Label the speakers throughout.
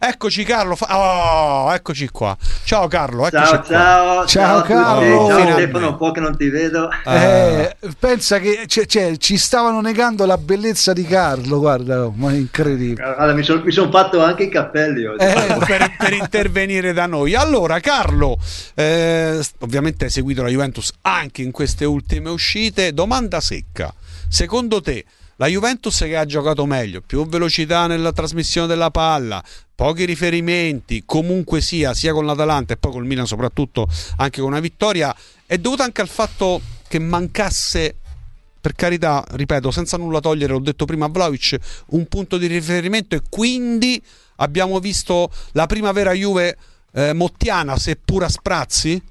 Speaker 1: Eccoci Carlo, eccoci qua. Ciao Carlo, eccoci qua.
Speaker 2: Ciao Carlo.
Speaker 3: Ciao Stefano, un po' che non ti vedo.
Speaker 2: Pensa che ci stavano negando la bellezza di Carlo, guarda, ma è incredibile.
Speaker 3: Guarda, mi son fatto anche i capelli oggi.
Speaker 1: Per intervenire da noi. Allora Carlo, ovviamente hai seguito la Juventus anche in queste ultime uscite. Domanda secca: secondo te la Juventus che ha giocato meglio, più velocità nella trasmissione della palla, pochi riferimenti, comunque sia con l'Atalanta e poi col Milan soprattutto anche con una vittoria, è dovuta anche al fatto che mancasse, per carità, ripeto, senza nulla togliere, l'ho detto prima a Vlahovic, un punto di riferimento, e quindi abbiamo visto la prima vera Juve mottiana, seppur a sprazzi?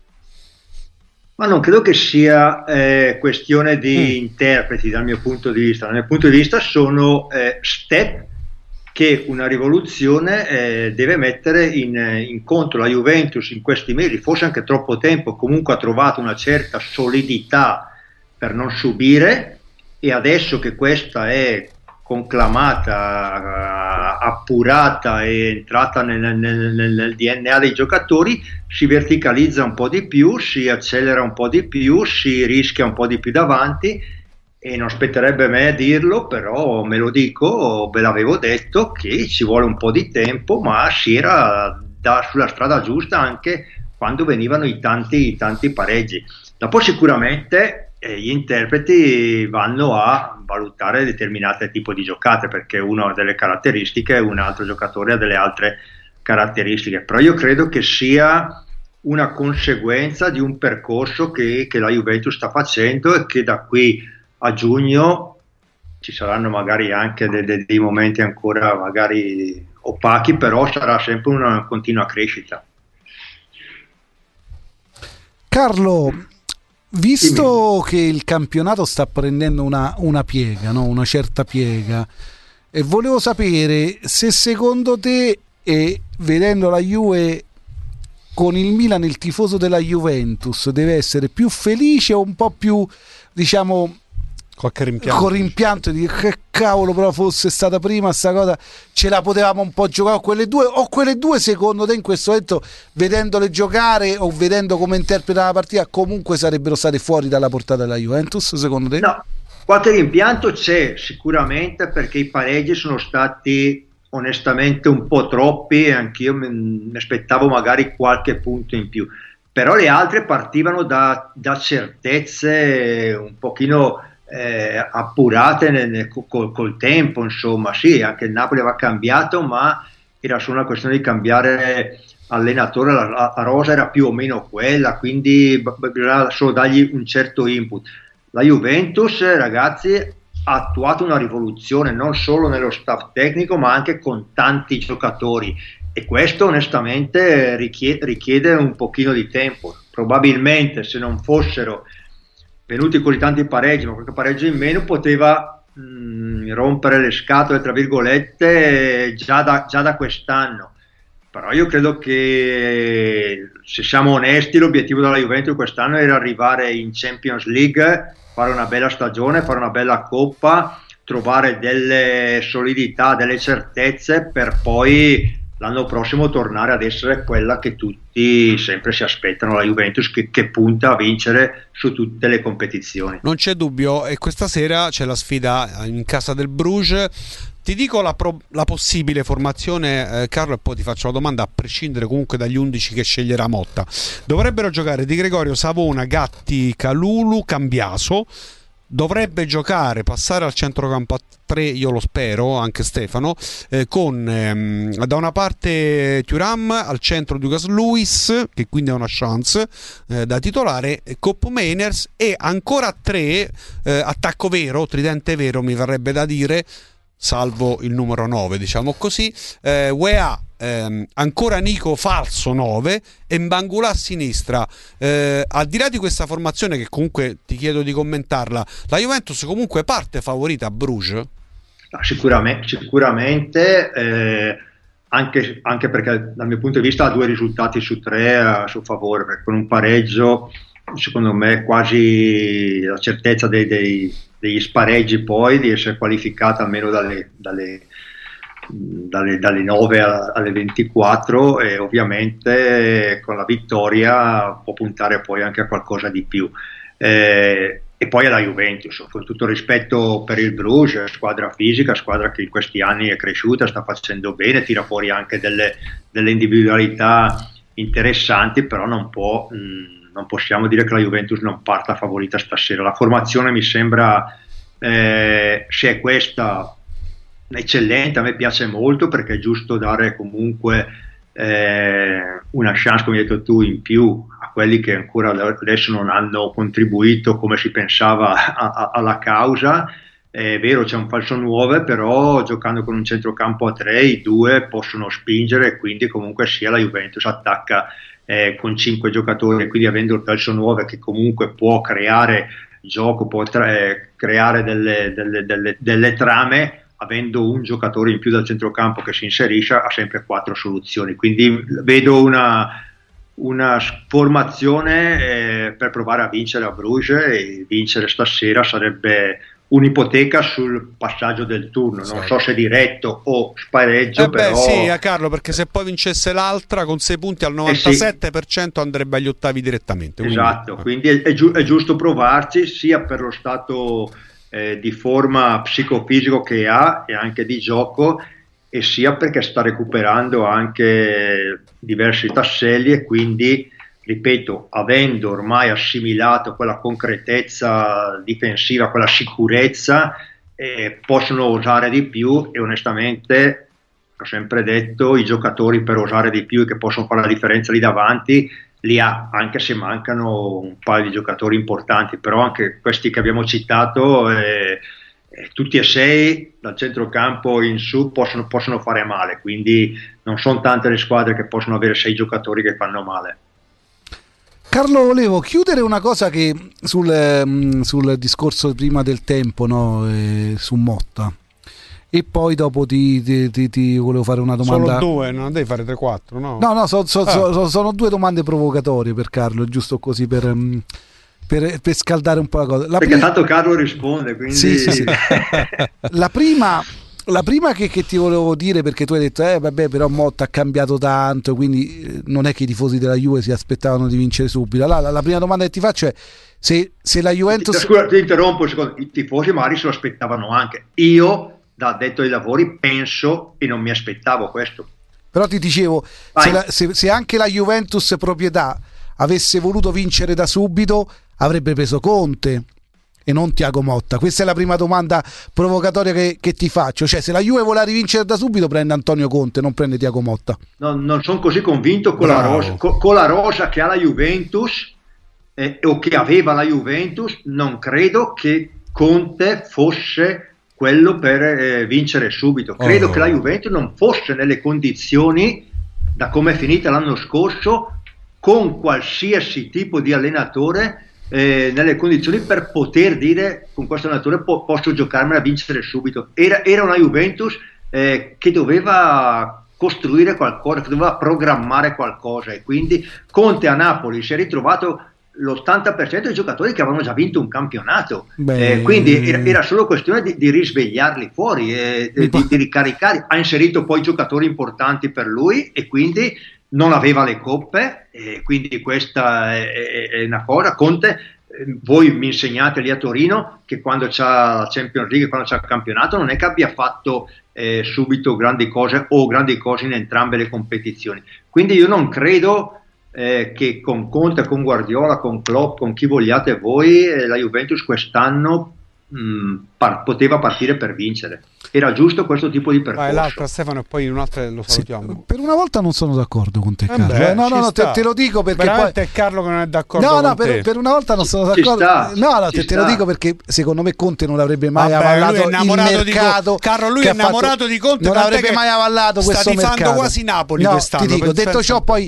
Speaker 3: Ma non credo che sia questione di interpreti dal mio punto di vista. Dal mio punto di vista sono step che una rivoluzione deve mettere in conto. La Juventus in questi mesi, forse anche troppo tempo, comunque ha trovato una certa solidità per non subire, e adesso che questa è conclamata, appurata e entrata nel DNA dei giocatori, si verticalizza un po' di più, si accelera un po' di più, si rischia un po' di più davanti, e non spetterebbe me a dirlo, però me lo dico, ve l'avevo detto che ci vuole un po' di tempo, ma si era sulla strada giusta anche quando venivano i tanti pareggi. Dopo sicuramente gli interpreti vanno a valutare determinate tipo di giocate, perché uno ha delle caratteristiche e un altro giocatore ha delle altre caratteristiche, però io credo che sia una conseguenza di un percorso che la Juventus sta facendo, e che da qui a giugno ci saranno magari anche dei momenti ancora magari opachi, però sarà sempre una continua crescita.
Speaker 2: Carlo, visto che il campionato sta prendendo una piega, no? Una certa piega, e volevo sapere se secondo te, vedendo la Juve con il Milan, il tifoso della Juventus deve essere più felice o un po' più, diciamo, con rimpianto di che cavolo, però fosse stata prima sta cosa, ce la potevamo un po' giocare quelle due, secondo te in questo momento, vedendole giocare o vedendo come interpreta la partita, comunque sarebbero state fuori dalla portata della Juventus, secondo te?
Speaker 3: No, qualche rimpianto c'è sicuramente, perché i pareggi sono stati onestamente un po' troppi, e anch'io mi aspettavo magari qualche punto in più, però le altre partivano da certezze un pochino appurate col tempo, insomma. Sì, anche il Napoli aveva cambiato, ma era solo una questione di cambiare allenatore, la rosa era più o meno quella, quindi bisognava solo dargli un certo input. La Juventus, ragazzi, ha attuato una rivoluzione non solo nello staff tecnico, ma anche con tanti giocatori, e questo onestamente richiede un pochino di tempo. Probabilmente se non fossero venuti così tanti pareggi, ma qualche pareggio in meno poteva rompere le scatole, tra virgolette, già da quest'anno. Però io credo che, se siamo onesti, l'obiettivo della Juventus quest'anno era arrivare in Champions League, fare una bella stagione, fare una bella coppa, trovare delle solidità, delle certezze, per poi l'anno prossimo tornare ad essere quella che tutti sempre si aspettano, la Juventus che punta a vincere su tutte le competizioni.
Speaker 1: Non c'è dubbio, e questa sera c'è la sfida in casa del Bruges. Ti dico la possibile formazione, Carlo, e poi ti faccio la domanda, a prescindere comunque dagli 11 che sceglierà Motta. Dovrebbero giocare Di Gregorio, Savona, Gatti, Kalulu, Cambiaso. Dovrebbe giocare, passare al centrocampo a 3, io lo spero, anche Stefano, con da una parte Thuram, al centro Lucas Luis, che quindi ha una chance da titolare, Kopp Meiners, e ancora a 3, attacco vero, tridente vero mi verrebbe da dire, salvo il numero 9, diciamo così, UEA, ancora Nico falso 9 e Mbangula a sinistra. Al di là di questa formazione, che comunque ti chiedo di commentarla, la Juventus comunque parte favorita a Bruges?
Speaker 3: No, sicuramente, anche perché dal mio punto di vista ha 2 risultati su 3 a suo favore, perché con un pareggio secondo me quasi la certezza degli spareggi, poi di essere qualificata almeno dalle dalle 9 alle 24, e ovviamente con la vittoria può puntare poi anche a qualcosa di più. E poi alla Juventus, con tutto rispetto per il Bruges, squadra fisica, squadra che in questi anni è cresciuta, sta facendo bene, tira fuori anche delle individualità interessanti, però non possiamo dire che la Juventus non parta favorita stasera. La formazione mi sembra, se è questa, eccellente, a me piace molto, perché è giusto dare comunque una chance, come hai detto tu, in più a quelli che ancora adesso non hanno contribuito come si pensava alla causa. È vero, c'è un falso 9, però giocando con un centrocampo a 3 i due possono spingere, e quindi comunque sia la Juventus attacca con 5 giocatori, e quindi avendo il falso 9 che comunque può creare gioco, può creare delle trame, avendo un giocatore in più dal centrocampo che si inserisce, ha sempre 4 soluzioni. Quindi vedo una formazione per provare a vincere a Bruges, e vincere stasera sarebbe un'ipoteca sul passaggio del turno. Non so se diretto o spareggio, però
Speaker 1: sì, Carlo, perché se poi vincesse l'altra con 6 punti al 97% andrebbe agli ottavi direttamente.
Speaker 3: Esatto, quindi è giusto provarci, sia per lo stato di forma psicofisico che ha, e anche di gioco, e sia perché sta recuperando anche diversi tasselli, e quindi, ripeto, avendo ormai assimilato quella concretezza difensiva, quella sicurezza, possono osare di più. E onestamente, ho sempre detto, i giocatori per osare di più e che possono fare la differenza lì davanti li ha, anche se mancano un paio di giocatori importanti, però anche questi che abbiamo citato, tutti e 6 dal centrocampo in su possono fare male, quindi non sono tante le squadre che possono avere 6 giocatori che fanno male.
Speaker 2: Carlo, volevo chiudere una cosa che sul discorso prima del tempo, no? Su Motta, e poi dopo ti volevo fare una domanda.
Speaker 1: Solo 2, non devi fare 3-4, no?
Speaker 2: No, sono 2 domande provocatorie per Carlo, giusto così per scaldare un po' la cosa.
Speaker 3: Perché tanto Carlo risponde, quindi
Speaker 2: sì. La prima che ti volevo dire, perché tu hai detto vabbè, però Motta ha cambiato tanto, quindi non è che i tifosi della Juve si aspettavano di vincere subito. La prima domanda che ti faccio è se la Juventus...
Speaker 3: Scusa, ti interrompo, i tifosi magari se lo aspettavano anche. Io, da addetto ai lavori, penso e non mi aspettavo questo.
Speaker 2: Però ti dicevo, se anche la Juventus proprietà avesse voluto vincere da subito, avrebbe preso Conte e non Thiago Motta. Questa è la prima domanda provocatoria che ti faccio, cioè se la Juve vuole rivincere da subito prende Antonio Conte, non prende Thiago Motta.
Speaker 3: No, non sono così convinto con la rosa che ha la Juventus o che aveva la Juventus. Non credo che Conte fosse quello per vincere subito. Credo che la Juventus non fosse nelle condizioni, da come è finita l'anno scorso, con qualsiasi tipo di allenatore, nelle condizioni per poter dire con questo allenatore posso giocarmela a vincere subito. Era una Juventus che doveva costruire qualcosa, che doveva programmare qualcosa, e quindi Conte a Napoli si è ritrovato l'80% dei giocatori che avevano già vinto un campionato, quindi era solo questione di risvegliarli fuori, di ricaricare. Ha inserito poi giocatori importanti per lui, e quindi non aveva le coppe, e quindi questa è una cosa. Conte, voi mi insegnate lì a Torino che quando c'ha la Champions League, quando c'ha il campionato, non è che abbia fatto subito grandi cose o grandi cose in entrambe le competizioni. Quindi io non credo che con Conte, con Guardiola, con Klopp, con chi vogliate voi, la Juventus quest'anno poteva partire per vincere. Era giusto questo tipo di percorso.
Speaker 1: L'altra, Stefano, e poi un'altra lo salutiamo.
Speaker 2: Sì, per una volta non sono d'accordo con te, Carlo. No, te lo dico perché
Speaker 1: veramente poi... è Carlo che non è d'accordo con te.
Speaker 2: Per una volta non sono d'accordo. Te lo dico perché secondo me Conte non avrebbe mai avallato il mercato.
Speaker 1: Carlo, lui è innamorato di Conte,
Speaker 2: non avrebbe mai avallato questo mercato.
Speaker 1: Sta tifando quasi Napoli quest'anno.
Speaker 2: Ti dico, detto ciò, poi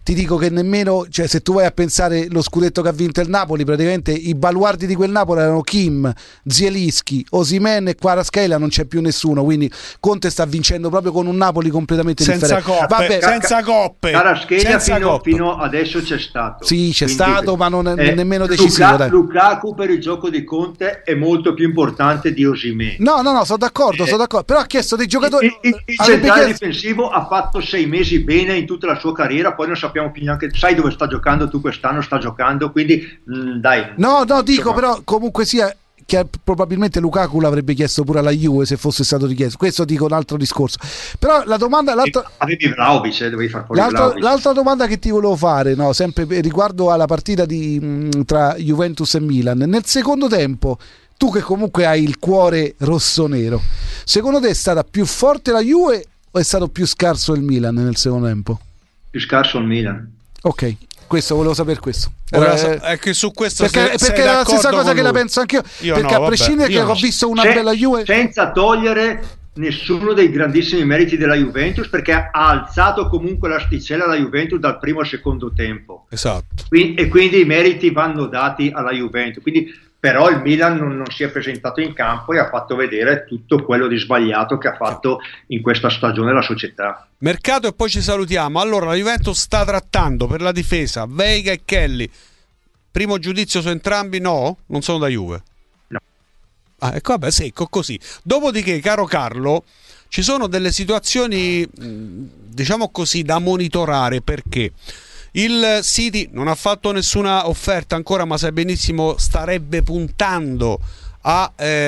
Speaker 2: ti dico che nemmeno, cioè, se tu vai a pensare lo scudetto che ha vinto il Napoli, praticamente i baluardi di quel Napoli erano Kim, Zielinski, Osimhen e Kvaratskhelia, non c'è più nessuno, quindi Conte sta vincendo proprio con un Napoli completamente differente.
Speaker 1: Senza coppe.
Speaker 3: Kvaratskhelia fino adesso c'è stato.
Speaker 2: Sì, c'è
Speaker 3: quindi,
Speaker 2: stato, ma non è nemmeno decisivo.
Speaker 3: Lukaku per il gioco di Conte è molto più importante di Osimhen.
Speaker 2: No, sono d'accordo, però ha chiesto dei giocatori.
Speaker 3: Il centrale difensivo ha fatto 6 mesi bene in tutta la sua carriera, poi non sappiamo più neanche, sai dove sta giocando tu quest'anno, sta giocando, quindi dai.
Speaker 2: No, dico, però comunque sia che probabilmente Lukaku l'avrebbe chiesto pure alla Juve se fosse stato richiesto, questo dico un altro discorso. Però la domanda,
Speaker 3: avevi Vlahovic, dovevi far fuori Vlahovic.
Speaker 2: L'altra domanda che ti volevo fare, no, sempre riguardo alla partita tra Juventus e Milan, nel secondo tempo, tu che comunque hai il cuore rossonero, secondo te è stata più forte la Juve o è stato più scarso il Milan nel secondo tempo?
Speaker 3: Più scarso il Milan.
Speaker 2: Ok, questo volevo sapere questo.
Speaker 1: È che su questo
Speaker 2: perché è la stessa cosa che la penso anch'io. Perché a prescindere che ho visto una bella Juve,
Speaker 3: senza togliere nessuno dei grandissimi meriti della Juventus, perché ha alzato comunque l'asticella alla Juventus dal primo al secondo tempo.
Speaker 1: Esatto.
Speaker 3: E quindi i meriti vanno dati alla Juventus. Quindi, però il Milan non si è presentato in campo e ha fatto vedere tutto quello di sbagliato che ha fatto in questa stagione la società.
Speaker 1: Mercato e poi ci salutiamo. Allora, la Juventus sta trattando per la difesa Veiga e Kelly. Primo giudizio su entrambi? No? Non sono da Juve?
Speaker 3: No.
Speaker 1: Ecco, vabbè, secco così. Dopodiché, caro Carlo, ci sono delle situazioni, diciamo così, da monitorare, perché il City non ha fatto nessuna offerta ancora, ma sai benissimo starebbe puntando a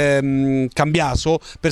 Speaker 1: Cambiaso per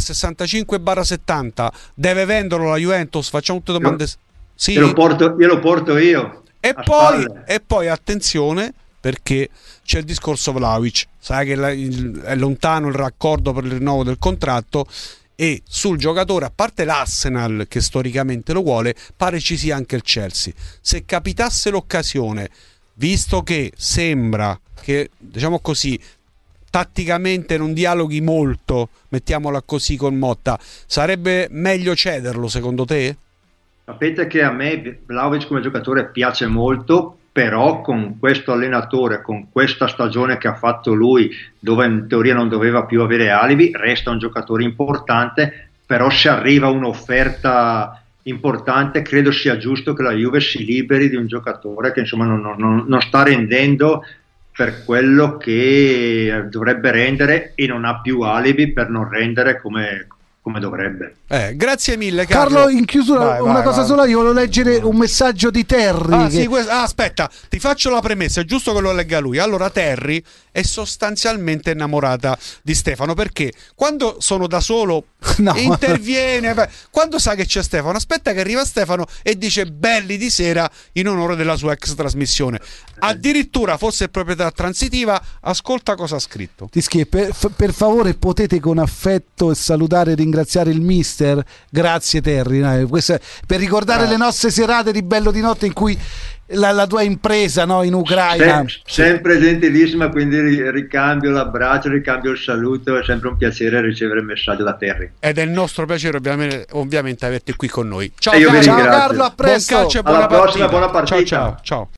Speaker 1: 65/70. Deve venderlo la Juventus? Facciamo tutte domande. Sì.
Speaker 3: Glielo porto io.
Speaker 1: E poi attenzione, perché c'è il discorso Vlahovic. Sai che è lontano il raccordo per il rinnovo del contratto, e sul giocatore, a parte l'Arsenal che storicamente lo vuole, pare ci sia anche il Chelsea. Se capitasse l'occasione, visto che sembra che, diciamo così, tatticamente non dialoghi molto, mettiamola così, con Motta, sarebbe meglio cederlo secondo te?
Speaker 3: Sapete che a me Vlahovic come giocatore piace molto, però con questo allenatore, con questa stagione che ha fatto lui, dove in teoria non doveva più avere alibi, resta un giocatore importante. Però se arriva un'offerta importante, credo sia giusto che la Juve si liberi di un giocatore che insomma non sta rendendo per quello che dovrebbe rendere, e non ha più alibi per non rendere come dovrebbe.
Speaker 1: Grazie mille Carlo.
Speaker 2: In chiusura una cosa sola, io volevo leggere un messaggio di Terry.
Speaker 1: Aspetta, ti faccio la premessa, è giusto che lo legga lui. Allora, Terry è sostanzialmente innamorata di Stefano, perché quando sono da solo interviene, quando sa che c'è Stefano aspetta che arriva Stefano e dice belli di sera in onore della sua ex trasmissione. Addirittura, fosse proprietà transitiva, ascolta cosa ha scritto.
Speaker 2: Per favore potete con affetto e salutare e ringraziare il mister. Grazie Terry, questo è per ricordare le nostre serate di Bello di Notte in cui la tua impresa, no, in Ucraina.
Speaker 3: Sempre gentilissima, quindi ricambio l'abbraccio, ricambio il saluto, è sempre un piacere ricevere il messaggio da Terry.
Speaker 1: Ed è il nostro piacere ovviamente averti qui con noi.
Speaker 3: Ciao Carlo,
Speaker 2: a presto.
Speaker 1: Buon calcio e buona
Speaker 3: prossima, buona partita.
Speaker 1: Ciao.